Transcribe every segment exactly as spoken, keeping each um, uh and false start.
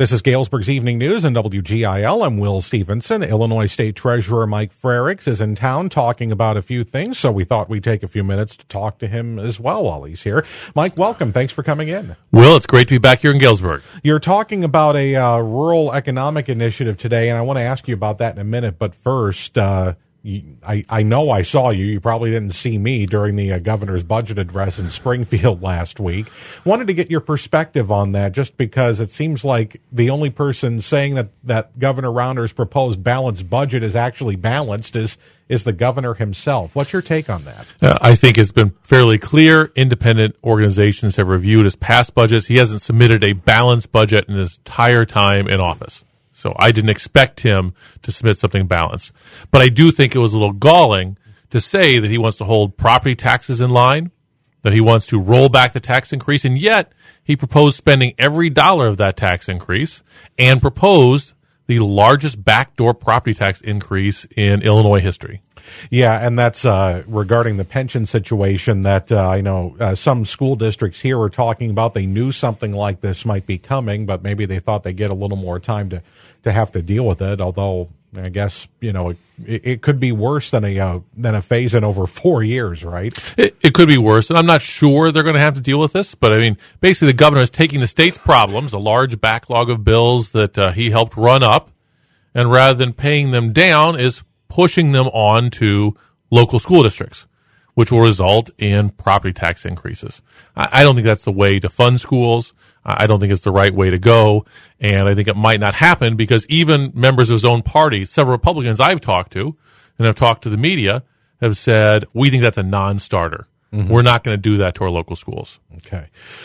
This is Galesburg's Evening News and W G I L. I'm Will Stevenson. Illinois State Treasurer Mike Frerichs is in town talking about a few things, so we thought we'd take a few minutes to talk to him as well while he's here. Mike, welcome. Thanks for coming in. Will, it's great to be back here in Galesburg. You're talking about a uh, rural economic initiative today, and I want to ask you about that in a minute. But first, uh, you, I, I know I saw you. You probably didn't see me during the uh, governor's budget address in Springfield last week. Wanted to get your perspective on that, just because it seems like the only person saying that, that Governor Rauner's proposed balanced budget is actually balanced is is the governor himself. What's your take on that? Uh, I think it's been fairly clear. Independent organizations have reviewed his past budgets. He hasn't submitted a balanced budget in his entire time in office. So I didn't expect him to submit something balanced. But I do think it was a little galling to say that he wants to hold property taxes in line, that he wants to roll back the tax increase, and yet he proposed spending every dollar of that tax increase and proposed the largest backdoor property tax increase in Illinois history. Yeah, and that's uh, regarding the pension situation that uh, I know uh, some school districts here are talking about. They knew something like this might be coming, but maybe they thought they'd get a little more time to, to have to deal with it, although I guess, you know, it, it could be worse than a uh, than a phase in over four years, right? It, it could be worse, and I'm not sure they're going to have to deal with this, but I mean, basically the governor is taking the state's problems, a large backlog of bills that uh, he helped run up, and rather than paying them down, is pushing them on to local school districts, which will result in property tax increases. I, I don't think that's the way to fund schools. I don't think it's the right way to go, and I think it might not happen because even members of his own party, several Republicans I've talked to and have talked to the media, have said, we think that's a non-starter. Mm-hmm. We're not going to do that to our local schools. Okay.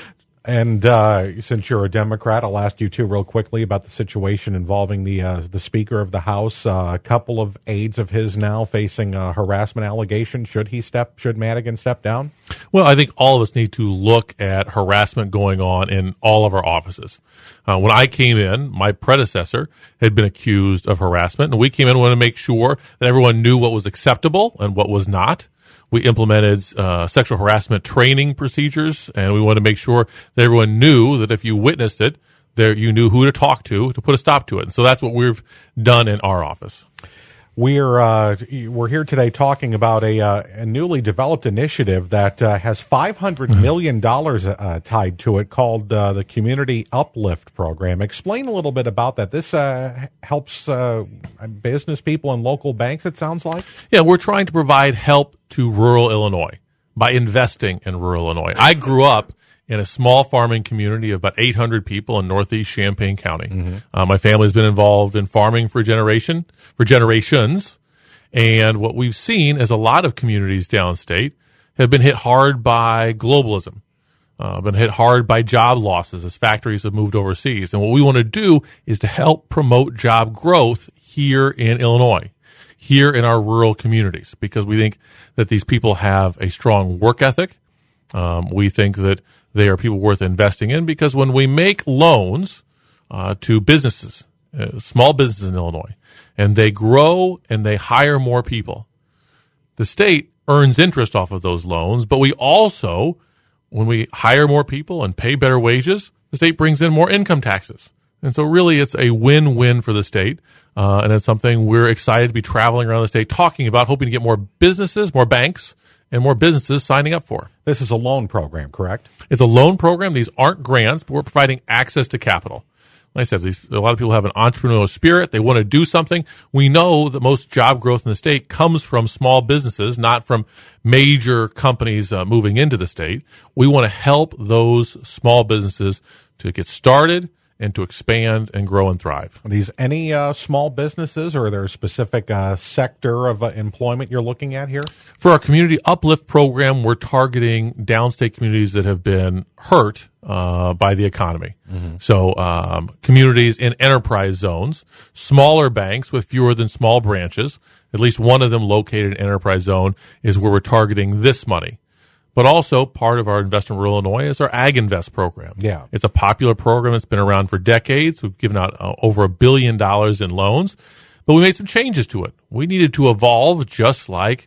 And uh, since you're a Democrat, I'll ask you, too, real quickly about the situation involving the uh, the Speaker of the House. Uh, a couple of aides of his now facing uh, harassment allegations. Should he step, should Madigan step down? Well, I think all of us need to look at harassment going on in all of our offices. Uh, when I came in, my predecessor had been accused of harassment, and we came in and wanted to make sure that everyone knew what was acceptable and what was not. We implemented uh, sexual harassment training procedures, and we wanted to make sure that everyone knew that if you witnessed it, there you knew who to talk to to put a stop to it. And so that's what we've done in our office. We're uh, we're here today talking about a, uh, a newly developed initiative that uh, has five hundred million dollars uh, tied to it, called uh, the Community Uplift Program. Explain a little bit about that. This uh, helps uh, business people and local banks, it sounds like? Yeah, we're trying to provide help to rural Illinois by investing in rural Illinois. I grew up in a small farming community of about eight hundred people in northeast Champaign County. Mm-hmm. Uh, my family's been involved in farming for generation, for generations, and what we've seen is a lot of communities downstate have been hit hard by globalism, uh, been hit hard by job losses as factories have moved overseas. And what we want to do is to help promote job growth here in Illinois, here in our rural communities, because we think that these people have a strong work ethic. Um, we think that they are people worth investing in, because when we make loans uh, to businesses, uh, small businesses in Illinois, and they grow and they hire more people, the state earns interest off of those loans. But we also, when we hire more people and pay better wages, the state brings in more income taxes. And so really it's a win-win for the state, uh, and it's something we're excited to be traveling around the state talking about, hoping to get more businesses, more banks, and more businesses signing up for. This is a loan program, correct? It's a loan program. These aren't grants, but we're providing access to capital. Like I said, these, a lot of people have an entrepreneurial spirit. They want to do something. We know that most job growth in the state comes from small businesses, not from major companies uh, moving into the state. We want to help those small businesses to get started and to expand and grow and thrive. Are these any uh, small businesses, or are there a specific uh, sector of uh, employment you're looking at here? For our Community Uplift program, we're targeting downstate communities that have been hurt uh, by the economy. Mm-hmm. So um, communities in enterprise zones, smaller banks with fewer than small branches, at least one of them located in enterprise zone, is where we're targeting this money. But also part of our Investment Rural Illinois is our Ag Invest program. Yeah. It's a popular program that's been around for decades. We've given out uh, over a billion dollars in loans, but we made some changes to it. We needed to evolve just like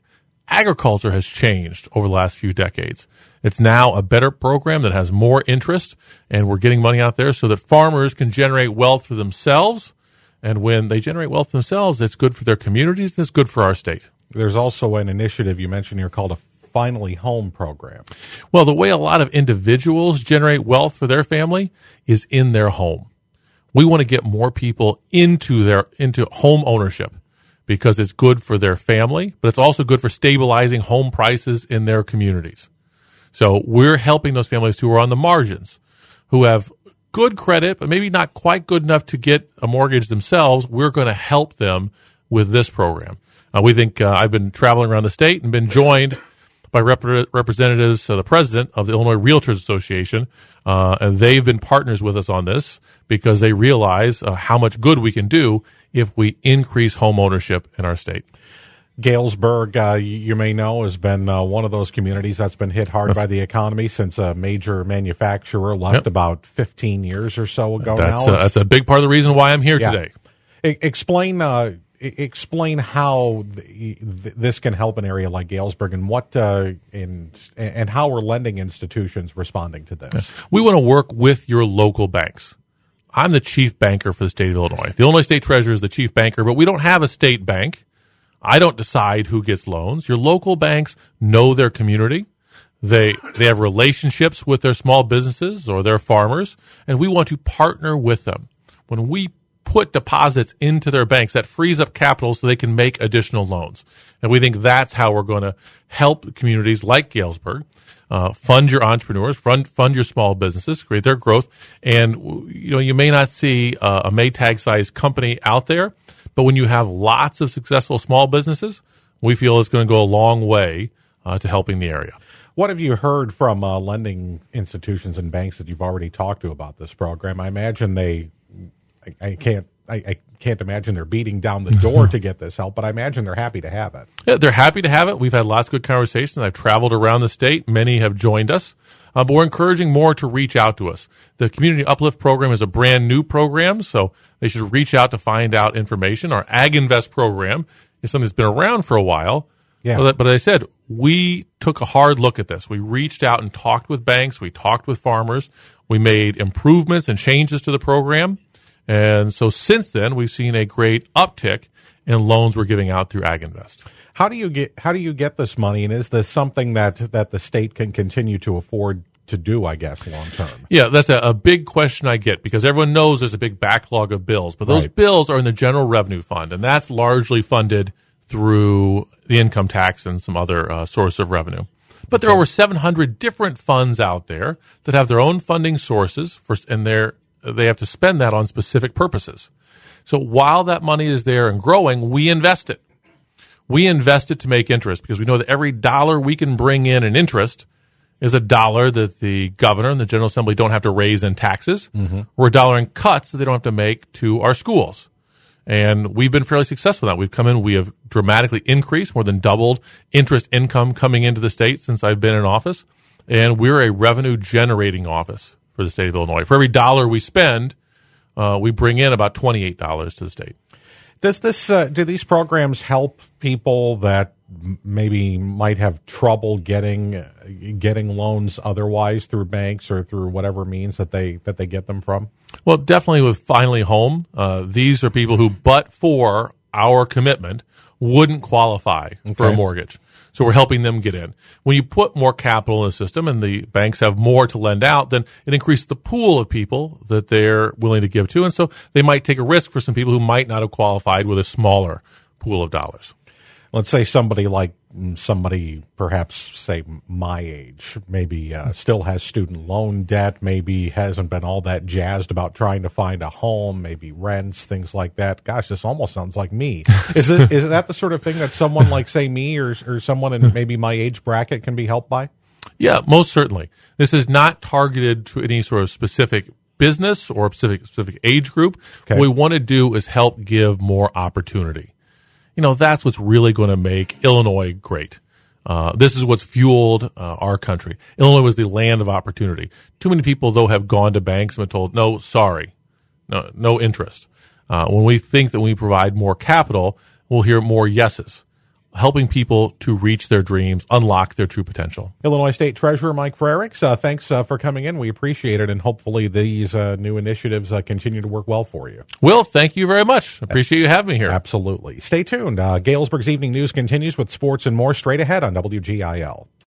agriculture has changed over the last few decades. It's now a better program that has more interest, and we're getting money out there so that farmers can generate wealth for themselves. And when they generate wealth themselves, it's good for their communities and it's good for our state. There's also an initiative you mentioned here called a Finally Home program. Well, the way a lot of individuals generate wealth for their family is in their home. We want to get more people into their into home ownership because it's good for their family, but it's also good for stabilizing home prices in their communities. So we're helping those families who are on the margins, who have good credit, but maybe not quite good enough to get a mortgage themselves. We're going to help them with this program. Uh, we think uh, I've been traveling around the state and been joined by rep- representatives, uh, the president of the Illinois Realtors Association, uh, and they've been partners with us on this because they realize uh, how much good we can do if we increase home ownership in our state. Galesburg, uh, you may know, has been uh, one of those communities that's been hit hard by the economy since a major manufacturer left yep. about fifteen years or so ago that's now. A, that's a big part of the reason why I'm here yeah. today. I, explain uh, explain how the, this can help an area like Galesburg and what uh, in, and how are lending institutions responding to this. We want to work with your local banks. I'm the chief banker for the state of Illinois. The Illinois State Treasurer is the chief banker, but we don't have a state bank. I don't decide who gets loans. Your local banks know their community. They they have relationships with their small businesses or their farmers, and we want to partner with them. When we put deposits into their banks, that frees up capital so they can make additional loans. And we think that's how we're going to help communities like Galesburg uh, fund your entrepreneurs, fund fund your small businesses, create their growth. And you know, you may not see uh, a Maytag-sized company out there, but when you have lots of successful small businesses, we feel it's going to go a long way uh, to helping the area. What have you heard from uh, lending institutions and banks that you've already talked to about this program? I imagine they, I, I can't, I, I can't imagine they're beating down the door to get this help, but I imagine they're happy to have it. Yeah, they're happy to have it. We've had lots of good conversations. I've traveled around the state. Many have joined us. Uh, but we're encouraging more to reach out to us. The Community Uplift Program is a brand new program, so they should reach out to find out information. Our Ag Invest program is something that's been around for a while. Yeah. But, but as I said, we took a hard look at this. We reached out and talked with banks. We talked with farmers. We made improvements and changes to the program. And so since then, we've seen a great uptick in loans we're giving out through Ag Invest. How do you get how do you get this money, and is this something that, that the state can continue to afford to do, I guess, long term? Yeah, that's a, a big question I get because everyone knows there's a big backlog of bills, but those right. bills are in the General Revenue Fund, and that's largely funded through the income tax and some other uh, source of revenue. But there are over seven hundred different funds out there that have their own funding sources, for, and they're, they have to spend that on specific purposes. So while that money is there and growing, we invest it. We invest it to make interest because we know that every dollar we can bring in in interest is a dollar that the governor and the General Assembly don't have to raise in taxes, mm-hmm. or a dollar in cuts that they don't have to make to our schools. And we've been fairly successful in that. We've come in, we have dramatically increased, more than doubled interest income coming into the state since I've been in office. And we're a revenue generating office for the state of Illinois. For every dollar we spend, uh, we bring in about twenty-eight dollars to the state. Does this, uh, do these programs help people that maybe might have trouble getting uh, getting loans otherwise through banks or through whatever means that they that they get them from? Well, definitely with Finally Home, uh, these are people who, but for our commitment, wouldn't qualify okay. for a mortgage. So we're helping them get in. When you put more capital in the system and the banks have more to lend out, then it increases the pool of people that they're willing to give to. And so they might take a risk for some people who might not have qualified with a smaller pool of dollars. Let's say somebody like somebody perhaps, say, my age, maybe uh, still has student loan debt, maybe hasn't been all that jazzed about trying to find a home, maybe rents, things like that. Gosh, this almost sounds like me. Is it, is that the sort of thing that someone like, say, me or, or someone in maybe my age bracket can be helped by? Yeah, most certainly. This is not targeted to any sort of specific business or specific, specific age group. Okay. What we want to do is help give more opportunity. You know, that's what's really going to make Illinois great. Uh, this is what's fueled uh, our country. Illinois was the land of opportunity. Too many people, though, have gone to banks and been told, no, sorry, no, no interest. Uh, when we think that when we provide more capital, we'll hear more yeses. helping people to reach their dreams, unlock their true potential. Illinois State Treasurer Mike Frerichs, uh, thanks uh, for coming in. We appreciate it, and hopefully these uh, new initiatives uh, continue to work well for you. Will, thank you very much. Appreciate you having me here. Absolutely. Stay tuned. Uh, Galesburg's Evening News continues with sports and more straight ahead on W G I L.